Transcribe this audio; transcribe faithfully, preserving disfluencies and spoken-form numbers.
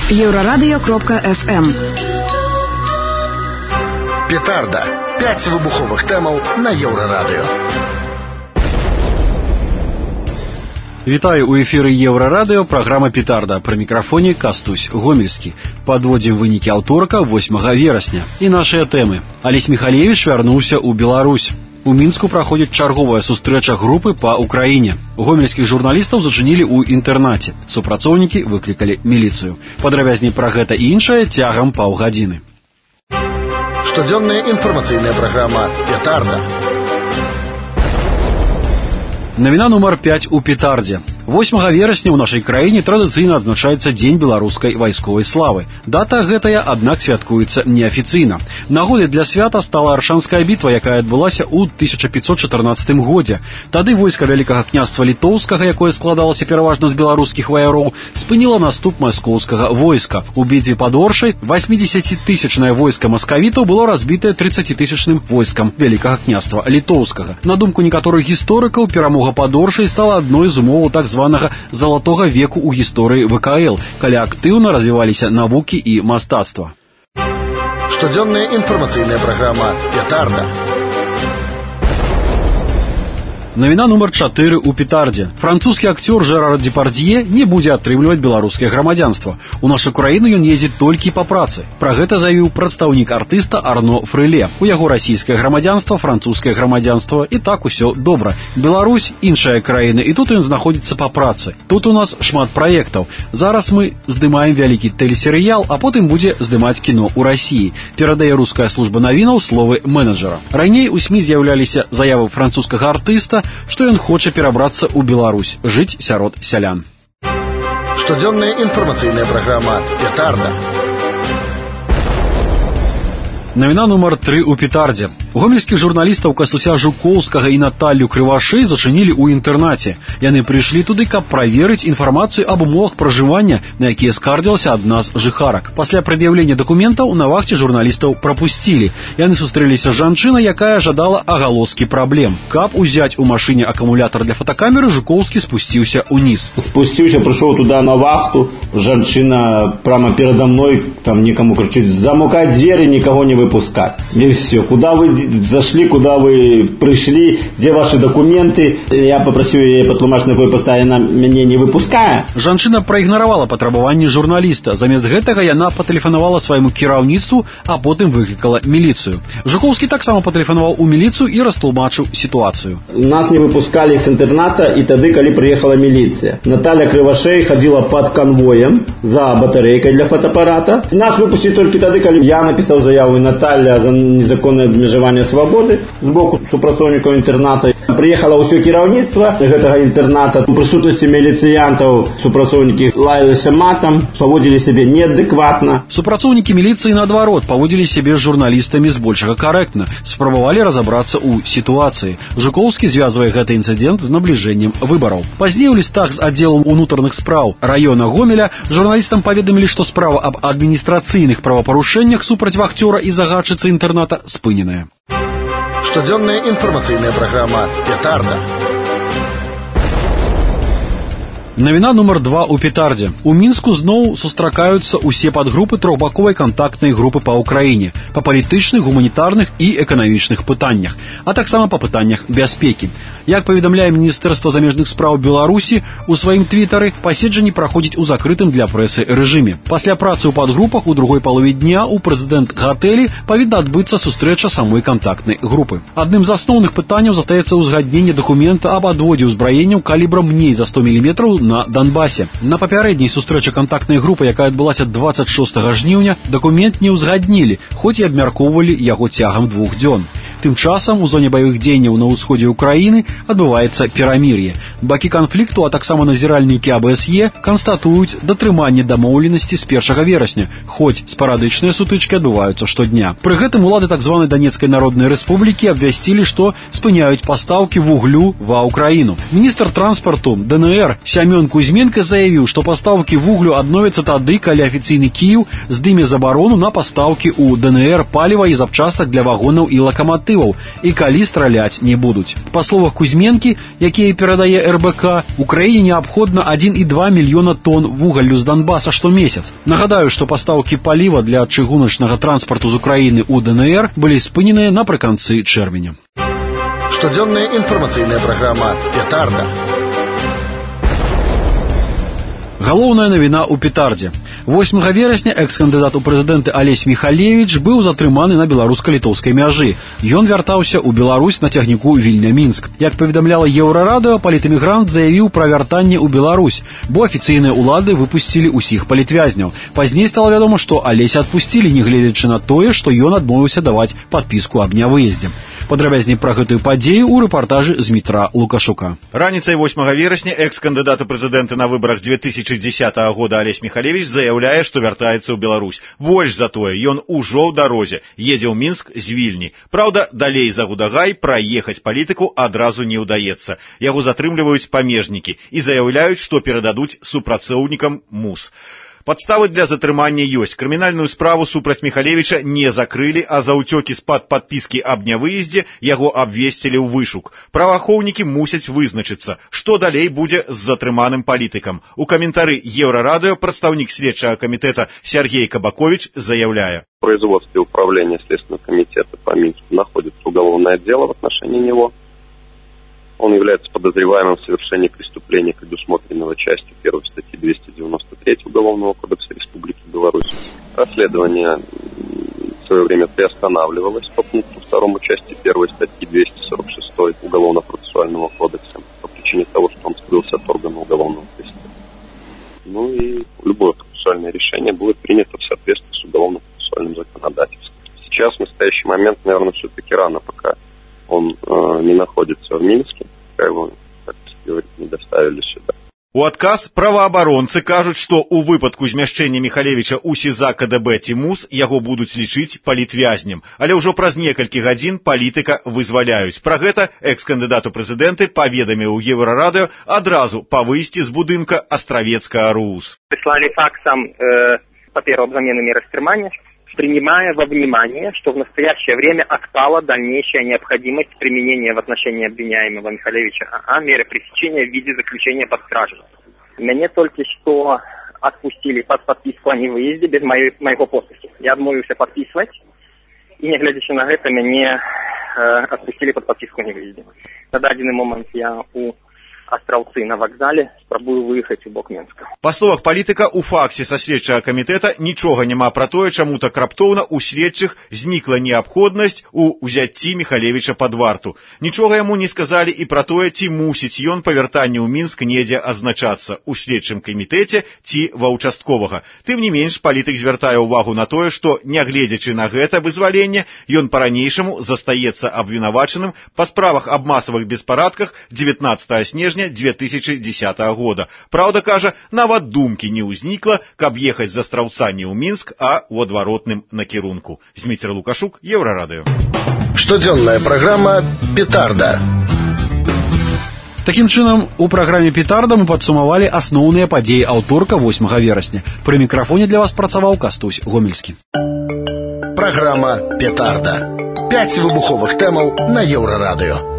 Еврорадио кропка эф эм. Петарда. Пять выбуховых тэмаў на Еврорадио. Вітаю, у эфіры Еврорадио, праграма «Петарда». Пры мікрафоне Кастусь Гомельскі. Падводзім вынікі аўторка, восьмага верасня. І нашыя тэмы. Алесь Михалевич вярнуўся ў Беларусь. У Мінску праходзіць чарговая сустрэча групы па Украіне. Гомельскіх журналістаў зачынілі ў інтэрнаце. Супрацоўнікі выклікалі міліцыю. Падрабязней пра гэта і іншае цягам паўгадзіны. Штодзённая інфармацыйная праграма «Петарда». Навіна нумар пяць у Петардзе. восьмага верасня ў нашай краіне традыцыйна адзначаецца Дзень беларускай вайсковай славы. Дата гэтая, аднак, святкуецца неафіцыйна. Нагодай для свята стала Аршанская бітва, якая адбылася ў тысяча пятьсот чатырнаццатым годзе. Тады войска Вялікага княства літоўскага, якое складалася пераважна з беларускіх ваяроў, спыніла наступ маскоўскага войска. У бітве пад Оршай васьмідзесяцітысячнае войска маскавітаў было разбітае трыццацітысячным войскам Вялікага княства літоўскага. На думку некаторых гісторыкаў, перамога пад Оршай стала адной з умоваў так званага залатога веку ў гісторыі вэ ка эл, калі актыўна развіваліся навукі і мастацтва. Штодзённая інфармацыйная праграма «Петарда». Навіна нумар чатыры ў Петардзе. Французскі акцёр Жерар Депардье не будзе атрымліваць беларускае грамадзянства. У нашу краіну ён ездзіць толькі па працы. Пра гэта заявіў прадстаўнік артыста Арно Фрыле. У яго расійскае грамадзянства, французскае грамадзянства, і так усё добра. Беларусь – іншая краіна, і тут ён знаходзіцца па працы. Тут у нас шмат праектаў. Зараз мы здымаем вялікі тэлесерыял, а потым будзе здымаць кіно ў Расіі. Перадае руская служба навінаў словы менеджера. Раней у СМІ з'яўляліся заявы французскага артыста, што ён хоча перабрацца ў Беларусь, жыць сярод сялян. Штодзённая інфармацыйная праграма «Петарда». Навіна нумар тры ў Петардзе. Гомельскіх журналістаў Кастуся Жукоўскага і Наталлю Крывашэй зачынілі ў інтэрнаце. Яны прыйшлі туды, каб праверыць інфармацыю аб умовах пражывання, на якія скардзілася адна з жыхарак. Пасля прад'яўлення дакументаў на вахце журналістаў прапусцілі. Яны сустрэліся з жанчынай, якая жадала агалоскі праблем. Каб узяць у машыне акумулятар для фотакамеры, Жукоўскі спусціўся ўніз. Спусціўся, прыйшоў туда на вахту. Жанчына прямо передо мной там некому кричит: «Замыкать двери, никого не выпускать». И все. Куда вы зашли, куда вы пришли, где ваши документы? Я попросил ее патлумачить, на какой подставе она меня не выпускае. Жанчына праігнаравала патрабаванні журналіста. Замест гэтага яна патэлефанавала свайму кіраўніцтву, а потым выклікала міліцыю. Жукоўскі таксама патэлефанаваў у міліцыю і растлумачыў сітуацыю. Нас не выпускали с интерната, и тады, коли приехала милиция. Наталья Кривошей ходила под конвоем за батарейкой для фотоаппарата. Нас выпустили только тады, коли я написал заяву, и Наталья за незаконное обмежевание свободы з боку супрацоўнікаў інтэрната. Прыехала ўсё кіраўніцтва гэтага інтэрната. У прысутнасці міліцыянтаў супрацоўнікі лаяліся матам, паводзілі сябе неадэкватна. Супрацоўнікі міліцыі, наадварот, паводзілі сябе з журналістамі збольшага карэктна. Спрабавалі разабрацца ў сітуацыі. Жукоўскі звязвае гэты інцыдэнт з набліжэннем выбараў. Пазней у лістах з аддзелам унутраных спраў раёна Гомеля журналістам паведамілі, што справа аб адміністрацыйных правапарушэннях супраць вахцёра і загадчыцы інтэрната спыненая. Штодзённая інфармацыйная праграма «Петарда». Навіна нумар два ў Петардзе. У Мінску зноў сустракаюцца ўсе падгрупы трохбаковай кантактнай групы па Ўкраіне, па палітычных, гуманітарных і эканамічных пытаннях, а таксама па пытаннях бяспекі. Як паведамляе Міністэрства замежных спраў Беларусі, у сваім твітары паседжанні праходзіць у закрытым для прэсы рэжыме. Пасля працы ў падгрупах у другой палове дня у прэзідэнт-гатэлі павінна адбыцца сустрэча самой кантактнай групы. Адным з асноўных пытанняў застаецца ўзгадненне дакумента аб адводзе ўзбраенняў калібрам меней за сто міліметраў на Донбасе. На папярэдняй сустрэчы кантактнай групы, якая адбылася дваццаць шостага жніўня, дакумент не ўзгаднілі, хоць і абмяркоўвалі яго цягам двух дзён. Тым часам у зоне баявых дзеянняў на ўсходзе ўкраіны адбываецца перамір'е. Бакі канфлікту, а таксама назіральнікі а бэ эс е канстатуюць датрыманне дамоўленасці з першага верасня, хоць спарадычныя сутычкі адбываюцца штодня. Пры гэтым улады так званай Данецкай народнай рэспублікі абвясцілі, што спыняюць пастаўкі вуглю ва ўкраіну. Міністр транспарту дэ эн эр Сямён Кузьменка заявіў, што пастаўкі вуглю адновяцца тады, калі афіцыйны Кіеў здыме забарону на пастаўкі ў дэ эн эр паліва і запчастак для вагонаў і лакаматываў. паліваў і калі страляць не будуць. Па словах Кузьменкі, якія перадае эр бэ ка, у краіне неабходна адзін і два мільёна тонн вугаллю з Донбаса штомесяц. Нагадаю, што пастаўкі паліва для чыгуначнага транспарту з Украіны ў дэ эн эр былі спыненыя напрыканцы чэрвеня. Штодзённая інфармацыйная праграма «Петарда». Галоўная навіна ў петардзе. восьмага верасня экс-кандыдат у прэзідэнты Алесь Міхалевіч быў затрыманы на беларуска-літоўскай мяжы. Ён вяртаўся ў Беларусь на цягніку Вільня-Мінск. Як паведамляла Еўрарадыё, палітэмігрант заявіў пра вяртанне ў Беларусь, бо афіцыйныя ўлады выпусцілі ўсіх палітвязняў. Пазней стала вядома, што Алеся адпусцілі, нягледзячы на тое, што ён адмовіўся даваць падпіску аб нявыездзе. Падрабязней пра гэтую падзею ў рэпартажы з Дмітра Лукашука. Раніцай восьмага верасня экс-кандыдат у прэзідэнты на выбарах две тысячи дзесятага года Алесь Міхалевіч заяўляе, што вяртаецца ў Беларусь. Больш за тое, ён ужо ў дарозе, едзе ў Мінск з Вільні. Праўда, далей за Гудагай праехаць палітыку адразу не ўдаецца. Яго затрымліваюць памежнікі і заяўляюць, што перададуць супрацоўнікам МУС. Падставы для затрымання ёсць. Крымінальную справу супраць Міхалевіча не закрылі, а за ўцёкі з-пад падпіскі аб нявыездзе яго абвесцілі ў вышук. Праваахоўнікі мусяць вызначыцца, што далей будзе з затрыманым палітыкам. У каментары Еўрарадыё прадстаўнік следчага камітэта Сергей Кабакович заяўляе. В производстве управления Следственного комитета по Минску находится уголовное дело в отношении него. Он является подозреваемым в совершении преступления, предусмотренного частью первой статьи двести девяносто три Уголовного кодекса Республики Беларусь. Расследование в свое время приостанавливалось по пункту второму части первой статьи двести сорок шесть Уголовно-процессуального кодекса по причине того, что он скрылся от органа уголовного преследования. Ну и любое процессуальное решение будет принято в соответствии с уголовно-процессуальным законодательством. Сейчас, в настоящий момент, наверное, все-таки рано, пока он э, не находится в Минске, пока его, так сказать, не доставили сюда. У адказ праваабаронцы кажуць, што ў выпадку змяшчэння Міхалевіча ў СІЗА КДБ ці МУС яго будуць лічыць палітвязнем. Але ўжо праз некалькі гадзін палітыка вызваляюць. Пра гэта экс-кандыдат у прэзідэнты паведаміў Еўрарадыё адразу па выйсці з будынка Астравецкага РУС. Прислали факсом э, паперу об замене меры стримания, принимая во внимание, что в настоящее время отпала дальнейшая необходимость применения в отношении обвиняемого Михалевича АА меры пресечения в виде заключения под стражу. Меня только что отпустили под подписку о невыезде без моей, моего подписи. Я отмовился подписывать, и не глядя на это, меня э, отпустили под подписку о невыезде. На данный момент я у Астраўцы на вакзале, спрабую выехаць у бок Мінска. Па словах палітыка, у факсе са следчага камітэта нічога няма пра тое, чаму так раптоўна у следчых знікла неабходнасць у ўзяцці Міхалевіча пад варту. Нічога яму не сказалі і пра тое, ці мусіць ён па вяртанні ў Мінск недзе азначацца у следчым камітэце ці ва ўчастковага. Тым не менш, палітык звяртае ўвагу на тое, што, нягледзячы на гэта вызваленне, ён па-ранейшаму застаецца абвінавачаным па справах аб масавых беспарадках дзевятнаццатага снежня две тысячи десятого года. Праўда, кажа, нават думкі не ўзнікла, каб ехаць з Астраўца не ў Мінск, а ў адваротным накірунку. Дмітрий Лукашук, Еўрарадыё. Штодзённая праграма «Петарда». Такім чынам, у праграме «Петарда» мы падсумавалі асноўныя падзеі аўторка восьмага верасня. Пры мікрафоне для вас працаваў Кастусь Гомельскі. Праграма «Петарда». Пяць выбуховых тэмаў на Еўрарадыё.